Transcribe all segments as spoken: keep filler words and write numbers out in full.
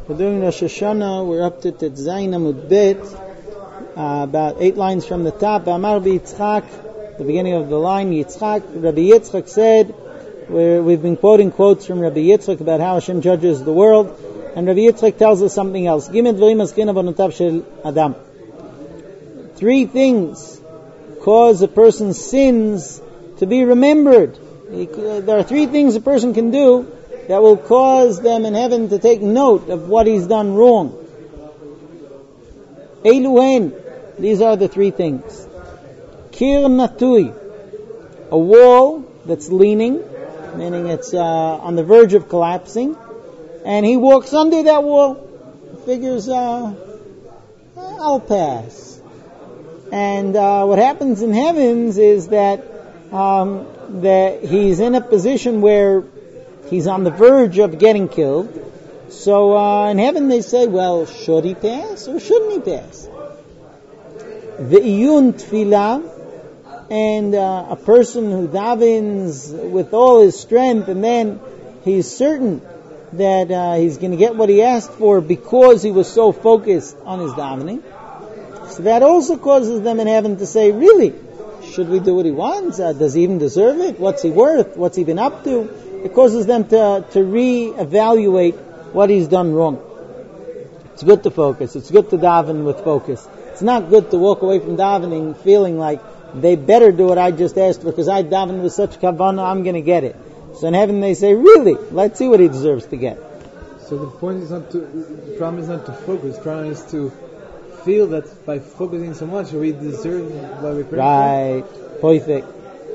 We're doing Rosh Hashanah. We're up to Tetzayin Amud Bet, uh, about eight lines from the top. Amar Yitzchak, the beginning of the line, Yitzchak, Rabbi Yitzchak said, we're, we've been quoting quotes from Rabbi Yitzchak about how Hashem judges the world, and Rabbi Yitzchak tells us something else. Adam. Three things cause a person's sins to be remembered. There are three things a person can do that will cause them in heaven to take note of what he's done wrong. Eiluhen, these are the three things. Kir natui, a wall that's leaning, meaning it's uh, on the verge of collapsing, and he walks under that wall, figures, uh, I'll pass. And uh, what happens in heavens is that um, that he's in a position where he's on the verge of getting killed. So uh, in heaven they say, well, should he pass or shouldn't he pass? Ve'iyun tefillah, and uh, a person who davens with all his strength, and then he's certain that uh, he's going to get what he asked for because he was so focused on his davening. So that also causes them in heaven to say, really, should we do what he wants? Uh, does he even deserve it? What's he worth? What's he been up to? It causes them to, to re-evaluate what he's done wrong. It's good to focus. It's good to daven with focus. It's not good to walk away from davening feeling like they better do what I just asked for because I davened with such kavanah, I'm going to get it. So in heaven they say, really, let's see what he deserves to get. So the point is not to, the problem is not to focus. The problem is to feel that by focusing so much we deserve what we pray. Right. Perfect.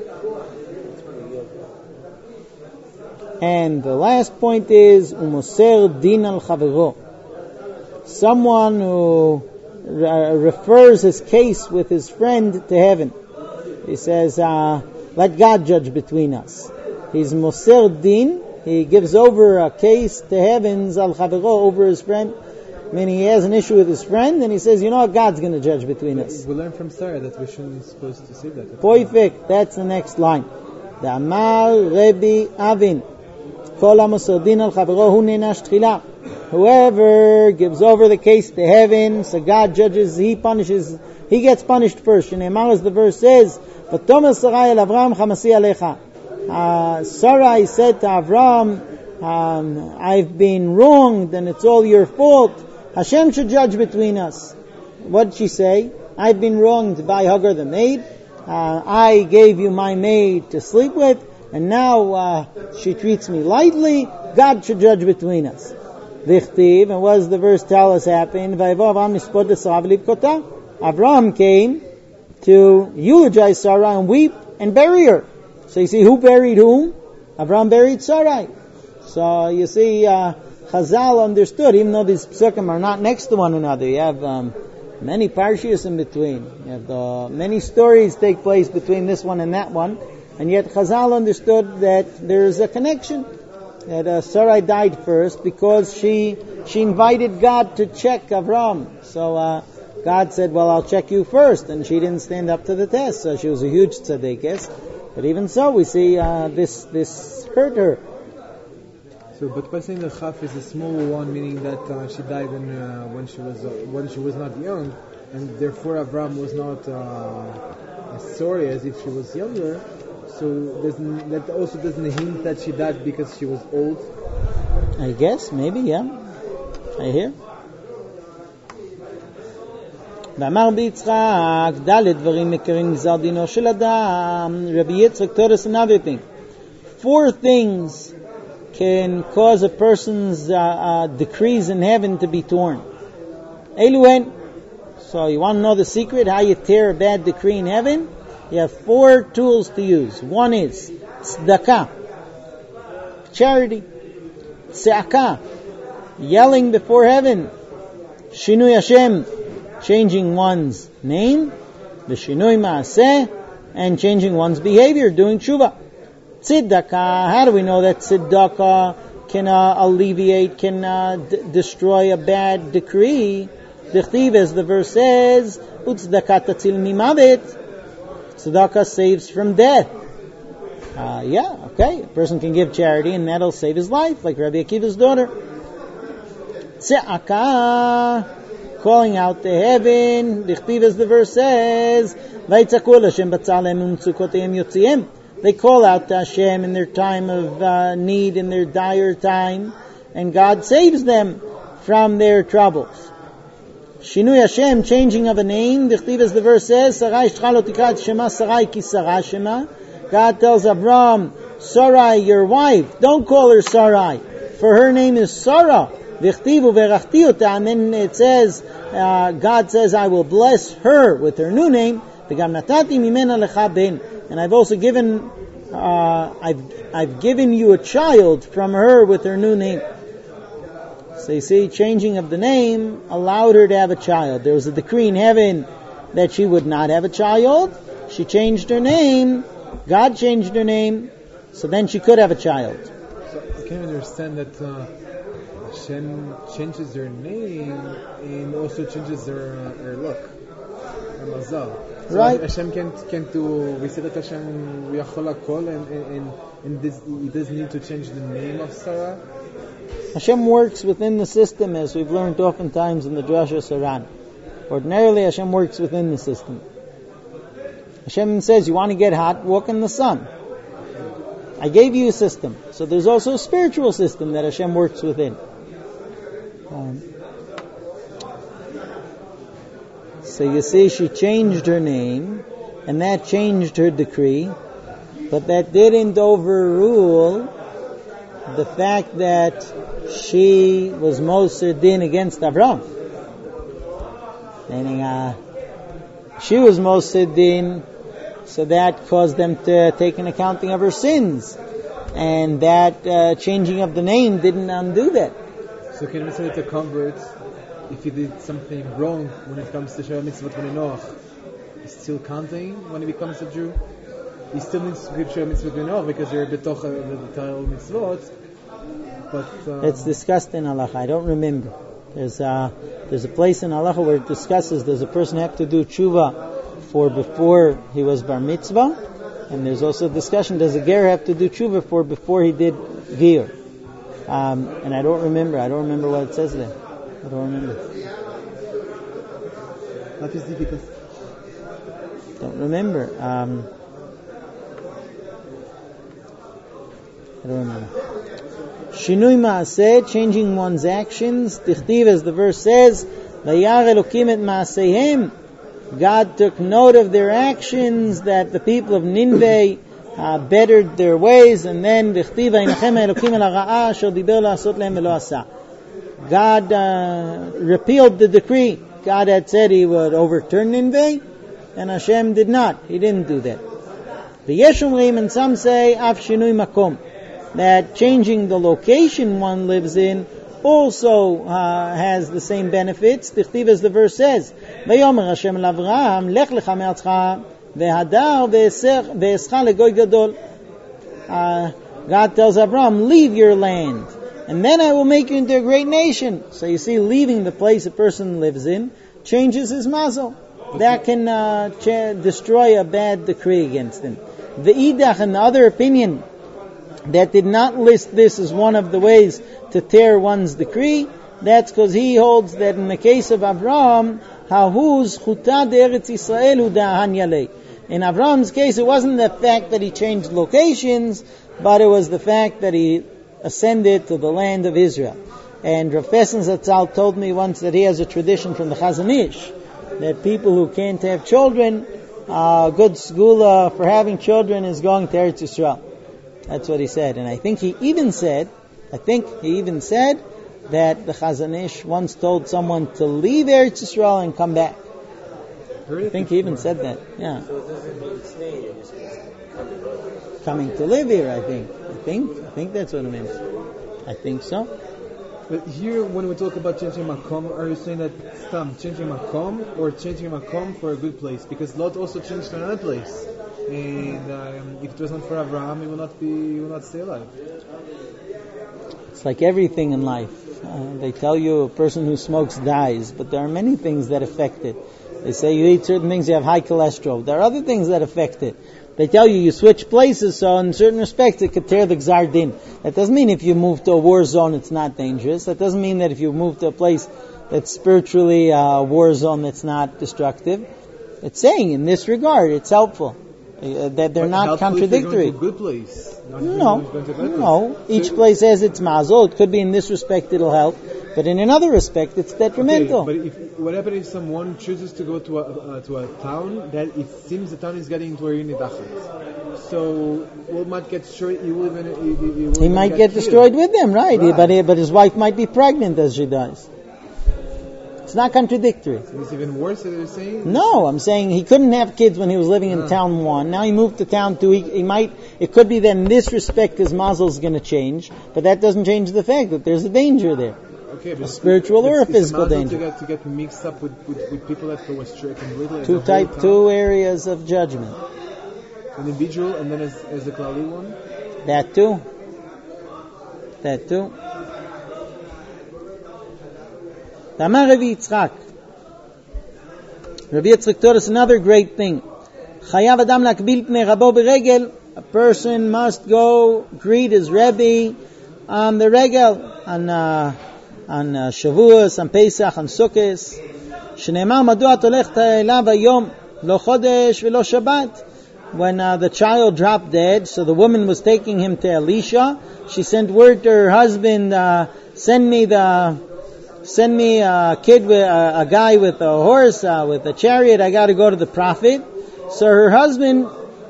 And the last point is umoser din al chavero. Someone who uh, refers his case with his friend to heaven. He says, uh, let God judge between us. He's moser din. He gives over a case to heavens al chavero, over his friend. Meaning he has an issue with his friend, and he says, you know what, God's going to judge between us. We learn from Sarah that we shouldn't be supposed to say that. Perfect. That's the next line. The Amar Rebbe Avin. Whoever gives over the case to heaven, so God judges, he punishes, he gets punished first. Shneimar, as the verse says, "V'tomer Sarai el Avram chamasi alecha." Uh, Sarai said to Avram, um, I've been wronged and it's all your fault. Hashem should judge between us. What did she say? I've been wronged by Hagar the maid. Uh, I gave you my maid to sleep with, and now uh, she treats me lightly. God should judge between us. Vichtiv, and what does the verse tell us happened? Abraham came to eulogize Sarah and weep and bury her. So you see, who buried whom? Abraham buried Sarai. So you see, uh, Chazal understood, even though these psukim are not next to one another. You have um, many parshias in between. You have the, many stories take place between this one and that one. And yet Chazal understood that there is a connection. That uh, Sarai died first because she she invited God to check Avram. So uh, God said, well, I'll check you first. And she didn't stand up to the test. So she was a huge tzaddikus. But even so, we see uh, this this hurt her. So, but by saying the chaf is a small one, meaning that uh, she died when uh, when she was uh, when she was not young, and therefore Avram was not uh, as sorry as if she was younger. So doesn't, that also doesn't hint that she died because she was old. I guess maybe, yeah. I hear. ואמר ביצחק, ד' דברים מכירים גזר דינו של אדם. Rabbi Yitzchak taught us another thing. Four things can cause a person's uh, uh, decrees in heaven to be torn. Eiluhen. So you want to know the secret, how you tear a bad decree in heaven? You have four tools to use. One is tzedakah, charity. Tze'akah, yelling before heaven. Shinui Hashem, changing one's name. V'shinui ma'aseh, and changing one's behavior, doing tshuva. Tzedakah, how do we know that tzedakah can uh, alleviate, can uh, d- destroy a bad decree? Dichtiv, as the verse says, u'tzedakah tatzil mimavet, tzedakah saves from death. Uh, yeah, okay, a person can give charity and that'll save his life, like Rabbi Akiva's daughter. Tze'aka, calling out to heaven. Dichtiv, as the verse says, Vaytzaku Hashem batzalem u'mtzukoteim yotziim. They call out to Hashem in their time of uh, need, in their dire time, and God saves them from their troubles. Shinui Hashem, changing of a name. Dichtiv, as the verse says, Sarai shcha lo tikra et shema Sarai ki Sarah shema. God tells Avram, Sarai, your wife, don't call her Sarai, for her name is Sarah. Dichtiv uverachti ota, and then it says, uh, God says, I will bless her with her new name. V'gam natati mimena lecha ben, and I've also given, uh, I've I've given you a child from her with her new name. So you see, changing of the name allowed her to have a child. There was a decree in heaven that she would not have a child. She changed her name. God changed her name, so then she could have a child. So I can understand that uh, Hashem changes her name and also changes her, uh, her look, her mazal. So right. Hashem can't, can't do, we say that Hashem yachol hakol, and, and, and this, he doesn't need to change the name of Sarah. Hashem works within the system, as we've learned oftentimes in the Drasha Saran. Ordinarily, Hashem works within the system. Hashem says, you want to get hot, walk in the sun. I gave you a system. So there's also a spiritual system that Hashem works within. Um, so you see, she changed her name, and that changed her decree, but that didn't overrule the fact that she was Moser Din against Avram. Meaning, uh, she was Moser Din, so that caused them to take an accounting of her sins. And that uh, changing of the name didn't undo that. So can we say it's a convert, if he did something wrong when it comes to Sheva Mitzvot V'Noach, he's still counting when he becomes a Jew? He still needs to give Sheva Mitzvot V'Noach because you're betoch the Torah Mitzvot. But uh, it's discussed in halacha. I don't remember. There's a, there's a place in halacha where it discusses, does a person have to do tshuva for before he was bar mitzvah? And there's also a discussion, does a ger have to do tshuva for before he did gir? Um, and I don't remember. I don't remember what it says there. I don't remember. That is difficult. Don't remember. Um, I don't remember. Shinui Maaseh, changing one's actions. Tichtiv, as the verse says, Vayar Elokim et Maasehem. God took note of their actions, that the people of Nineveh uh, bettered their ways, and then Tichtiv Vayinachem Elokim el hara'a asher diber la'asot lehem velo asa. God uh, repealed the decree. God had said He would overturn Nineveh, and Hashem did not. He didn't do that. V'yesh omrim, and some say, Af Shinui Makom, that changing the location one lives in also uh, has the same benefits. Tichtiv, as the verse says, Vayomer Hashem el Avraham, Lech lecha me'atzcha v'hadar ve'escha legoy gadol. God tells Abraham, leave your land, and then I will make you into a great nation. So you see, leaving the place a person lives in changes his mazel. That can uh, cha- destroy a bad decree against him. The idach, and the other opinion that did not list this as one of the ways to tear one's decree, that's because he holds that in the case of Avraham, Hahuz chuta de'eretz Yisrael hu da'ahan yalei. In Avraham's case, it wasn't the fact that he changed locations, but it was the fact that he ascended to the land of Israel. And Rav Fesson Zatzal told me once that he has a tradition from the Chazon Ish, that people who can't have children, a uh, good segula for having children is going to Eretz Yisrael. That's what he said. And I think he even said, I think he even said that the Chazon Ish once told someone to leave Eretz Yisrael and come back. I think he even said that. Yeah. So it doesn't mean staying, it just means coming. Coming to live here, I think. I think. I think that's what it means. I think so. But here, when we talk about changing makom, are you saying that stam changing makom or changing makom for a good place? Because Lot also changed to another place, and um, if it was not for Abraham, he will not be, he will not stay alive. It's like everything in life. Uh, they tell you a person who smokes dies, but there are many things that affect it. They say you eat certain things, you have high cholesterol. There are other things that affect it. they tell you you switch places, so in certain respects it could tear the Gzar Din. That doesn't mean if you move to a war zone it's not dangerous. That doesn't mean that if you move to a place that's spiritually a war zone that's not destructive. It's saying in this regard it's helpful. Uh, that they're but not contradictory. If you're going to a good place. Not No, no. place. Each so, place has its mazel. It could be in this respect it'll help, but in another respect it's detrimental. Okay, but if, what happens if someone chooses to go to a uh, to a town that it seems the town is getting to a unit? So will might get destroyed. He will even he, he, will He even might get, get destroyed with them, right? Right. But but his wife might be pregnant as she dies. It's not contradictory. So it's even worse that they're saying. No, I'm saying he couldn't have kids when he was living in Ah. town one. Now he moved to town two. He, he might. It could be that in this respect his mazel is going to change, but that doesn't change the fact that there's a danger there. Okay, but A spiritual or a it's, physical it's a danger. To get, to get mixed up with, with, with people that go astray completely. Two the whole type town. two areas of judgment. An individual and then as, as a Klali one. That too. That too. Tamar Rabbi Yitzchak. Rabbi Yitzchak taught us another great thing. Chayav adam lakbil pnei rabo beregel. A person must go greet his Rebbe on the regel, on uh, on uh, Shavuos, on Pesach, on Sukkos. Shneimar madua tolech elav hayom lo chodesh velo Shabbat. When uh, the child dropped dead, so the woman was taking him to Elisha. She sent word to her husband, uh, send me the Send me a kid with a, a guy with a horse, uh, with a chariot. I got to go to the prophet. So her husband,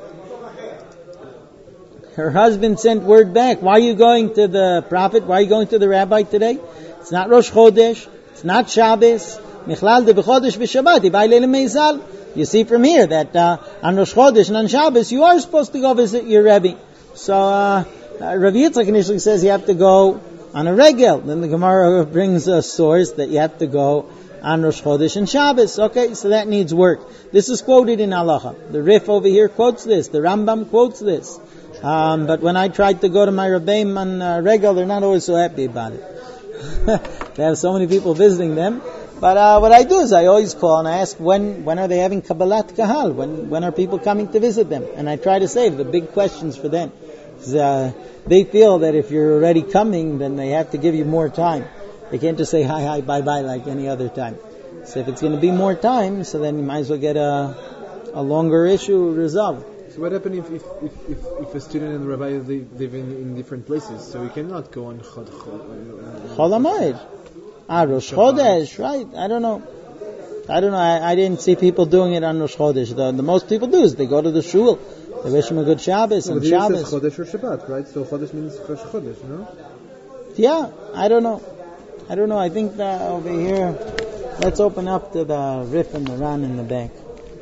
her husband sent word back. Why are you going to the prophet? Why are you going to the rabbi today? It's not Rosh Chodesh. It's not Shabbos. Michlal de b'chodesh v'Shabbat. Ibai leile meizal. You see from here that uh, on Rosh Chodesh and on Shabbos you are supposed to go visit your Rebbe. So uh, uh, Rav Yitzchak initially says you have to go on a regel. Then the Gemara brings a source that you have to go on Rosh Chodesh and Shabbos. Okay, so that needs work. This is quoted in Halacha. The Rif over here quotes this. The Rambam quotes this. Um, but when I tried to go to my Rebbeim on uh, regel, they're not always so happy about it. They have so many people visiting them. But uh, what I do is I always call and I ask when when are they having Kabbalat Kahal? When when are people coming to visit them? And I try to save the big questions for them. Uh, they feel that if you're already coming, then they have to give you more time. They can't just say hi, hi, bye, bye like any other time. So if it's going to be more time, so then you might as well get a a longer issue resolved. So what happens if if, if, if, if a student and the rabbi live, live in, in different places? So you cannot go on Chod Chod. Chol HaMoed. Ah, Rosh Chodesh, right? I don't know. I don't know. I, I didn't see people doing it on Rosh Chodesh. The, the most people do is they go to the shul. They wish him a good Shabbos No, and but here it Shabbos. says Chodesh or Shabbat, right? So Chodesh means Rosh Chodesh, no? Yeah, I don't know. I don't know. I think that over here, let's open up to the Rif and the Ran in the back.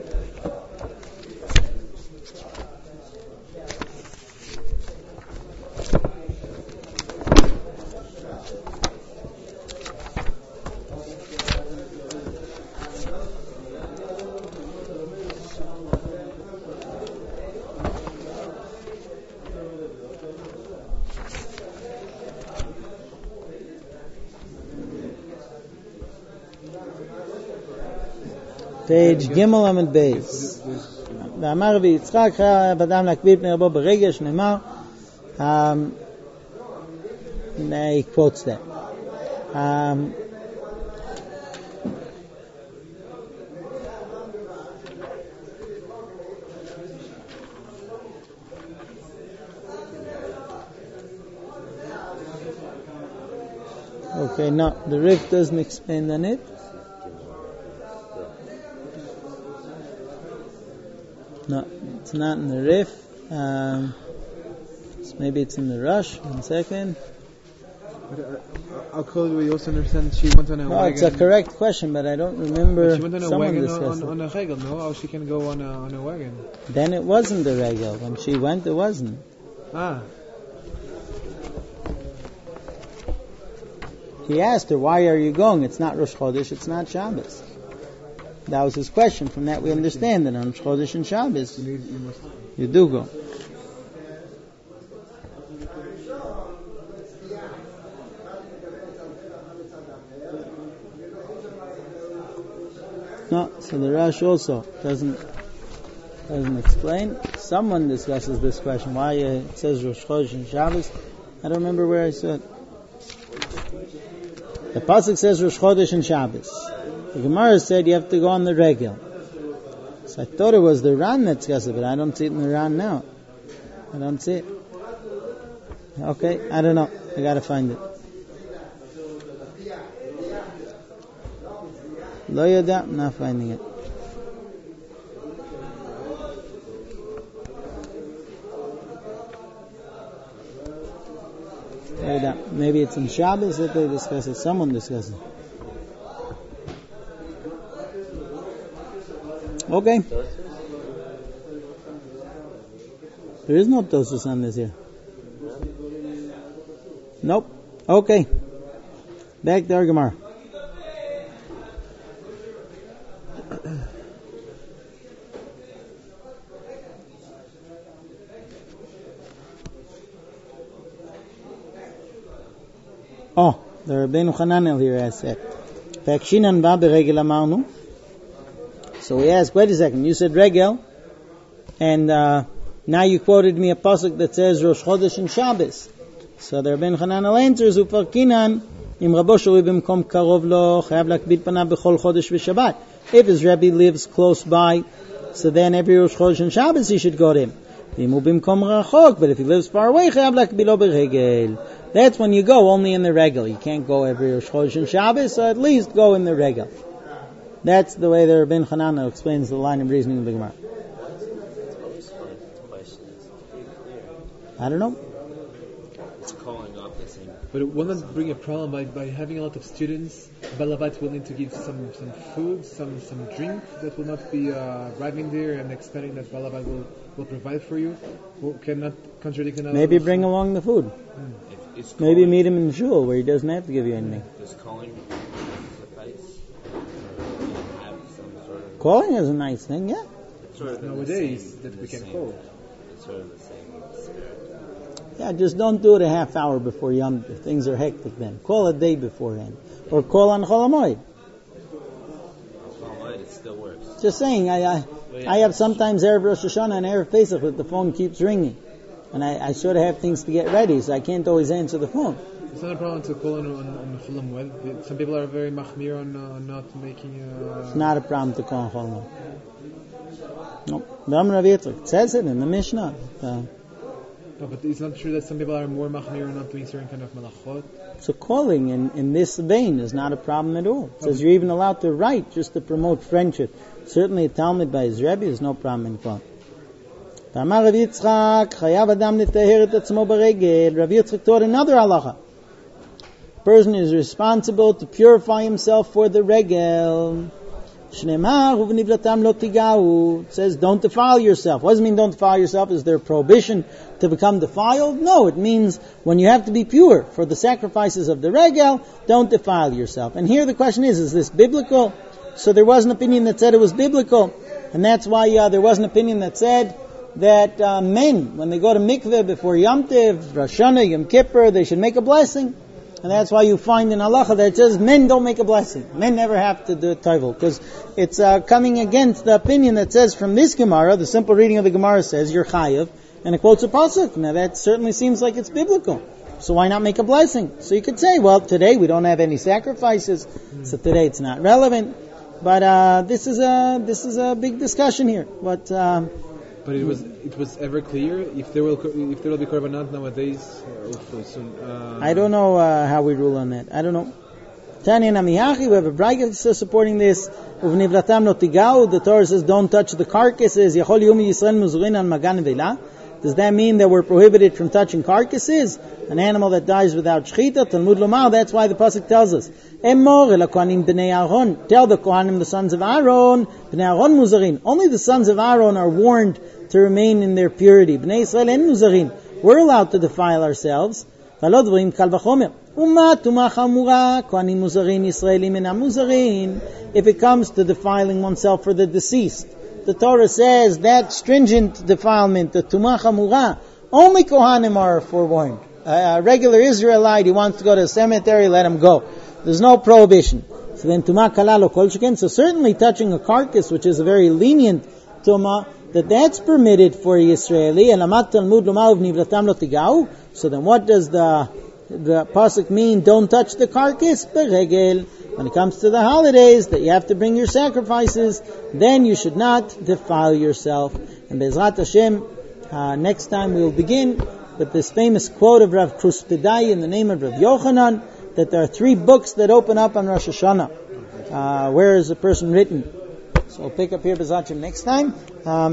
Page Gimel Amid Beis. ואמר רבי יצחק חייב אדם להקביל פני רבו ברגע שנאמר, um, he quotes that. Um, okay, no, the Rif doesn't expand on it. No, it's not in the Rif. Um, so maybe it's in the Rush. One second. But, uh, I'll call you. You also understand she went on a No, wagon. it's a correct question, but I don't remember But she went on a someone wagon discussed on, it. on a regel, no? How she can go on a, on a wagon? Then it wasn't the regel. When she went, it wasn't. Ah. He asked her, why are you going? It's not Rosh Chodesh, it's not Shabbos. That was his question. From that we understand that on Rosh Chodesh and Shabbos, You, need, you must... you do go. No, so the Rush also doesn't Doesn't explain. Someone discusses this question. Why uh, it says Rosh Chodesh and Shabbos. I don't remember where I saw it. The pasuk says Rosh Chodesh and Shabbos. The Gemara said you have to go on the regel. So I thought it was the Ran that discussed it, but I don't see it in the Ran now. I don't see it. Okay, I don't know. I gotta find it. Lo yada, I'm not finding it. Maybe it's in Shabbos that they discuss it. Someone discusses it. Okay. There is no Tosus on this here. Nope. Okay. Back to our Gemara. Oh, the Rabbeinu Hananel here has said. Fakshinan ba beregel amarnu. So we asked, wait a second, you said regel, and uh, now you quoted me a pasuk that says Rosh Chodesh and Shabbos. So the Rabbeinu Hananel answers, Ufarkinan im rabo shuri b'mkom karov lo chayav lakbid panav b'chol chodesh v'shabbat. If his Rebbe lives close by, so then every Rosh Chodesh and Shabbos he should go to him. V'imu b'mkom rachok, but if he lives far away, chayav lakbid lo beregel. That's when you go only in the regel. You can't go every Rosh Chodesh and Shabbos, so at least go in the regel. That's the way the Rabbeinu Hananel explains the line of reasoning of the Gemara. I don't know. It's calling off the same. But it will not bring a problem by, by having a lot of students. Balabat willing to give some, some food, some, some drink that will not be uh, arriving there and expecting that Balabat will, will provide for you. Who cannot contradict another. Maybe bring along the food. Hmm. It's Maybe meet him in the shul where he doesn't have to give you anything. Does calling suffice? Or have some sort of Calling is a nice thing, yeah. it's sort of in the Nowadays same- that in we the can same- call. It's sort of the same spirit. Yeah, just don't do it a half hour before Yom if things are hectic then. Call a day beforehand. Or call on Chol HaMoed. Well, it still works. Just saying, I I, I have sometimes Erev Rosh Hashanah and Erev Pesach that the phone keeps ringing. And I, I sort of have things to get ready, so I can't always answer the phone. It's not a problem to call on on, on Chol HaMoed. Some people are very machmir on uh, not making. Uh, It's not a problem to call on Chol HaMoed. Nope. Ram Rav Yitzchak. It says it in the Mishnah. Uh, No, but it's not true that some people are more machmir on not doing certain kind of malachot. so calling in, in this vein is not a problem at all. It says you're even allowed to write just to promote friendship. Certainly a Talmud by his Rebbe is no problem in calling. Amar Rav Yitzchak, chayav adam letaher et atzmo beregel. Rav Yitzchak taught another halacha. A person is responsible to purify himself for the regel. Shneimar u'v'nivlatam lo tigau. It says don't defile yourself. What does it mean don't defile yourself? Is there a prohibition to become defiled? No, it means when you have to be pure for the sacrifices of the regel, don't defile yourself. And here the question is, is this biblical? So there was an opinion that said it was biblical. And that's why uh, there was an opinion that said that uh, men, when they go to mikveh before Yom Tov, Rosh Hashanah, Yom Kippur, they should make a blessing. And that's why you find in halacha that it says men don't make a blessing. Men never have to do a toivel. Because it's uh, coming against the opinion that says from this Gemara, the simple reading of the Gemara says, you're chayav, and it quotes a pasuk. Now that certainly seems like it's biblical. So why not make a blessing? So you could say, well, today we don't have any sacrifices, so today it's not relevant. But uh, this is a this is a big discussion here. But um, But it was it was ever clear if there will if there will be korbanot nowadays. Uh, hopefully soon. Uh, I don't know uh, how we rule on that. I don't know. Tanya Namihachi, we have a brayta supporting this. Uvnivlatam lo tigau. The Torah says don't touch the carcasses. Yachol yumi Yisrael muzurin al magan vela. Does that mean that we're prohibited from touching carcasses? An animal that dies without shechita, Talmud Lomar, that's why the pasuk tells us. Emor el kohanim b'nei Aaron. Tell the kohanim, the sons of Aaron, b'nei Aaron muzarin. Only the sons of Aaron are warned to remain in their purity. B'nei Yisrael en muzarin. We're allowed to defile ourselves. V'lo dvarim kal v'chomer. Uma tumah chamura, kohanim muzarin, Yisraelim enam muzarin. If it comes to defiling oneself for the deceased, the Torah says that stringent defilement, the tumah chamura, only kohanim are forewarned. A regular Israelite, he wants to go to a cemetery, let him go. There's no prohibition. So then tumah kalalo kol sheken. So certainly touching a carcass, which is a very lenient tumah, that that's permitted for Yisraeli. And Amat Talmud Lomar Uvnivlatam Lo Tigau. So then what does the the pasuk mean? Don't touch the carcass. Beregel. When it comes to the holidays that you have to bring your sacrifices, then you should not defile yourself. And Bezrat Hashem, uh, next time we will begin with this famous quote of Rav Krustedai in the name of Rav Yochanan, that there are three books that open up on Rosh Hashanah. Uh, where is the person written? So we'll pick up here Bezrat Hashem next time. Um,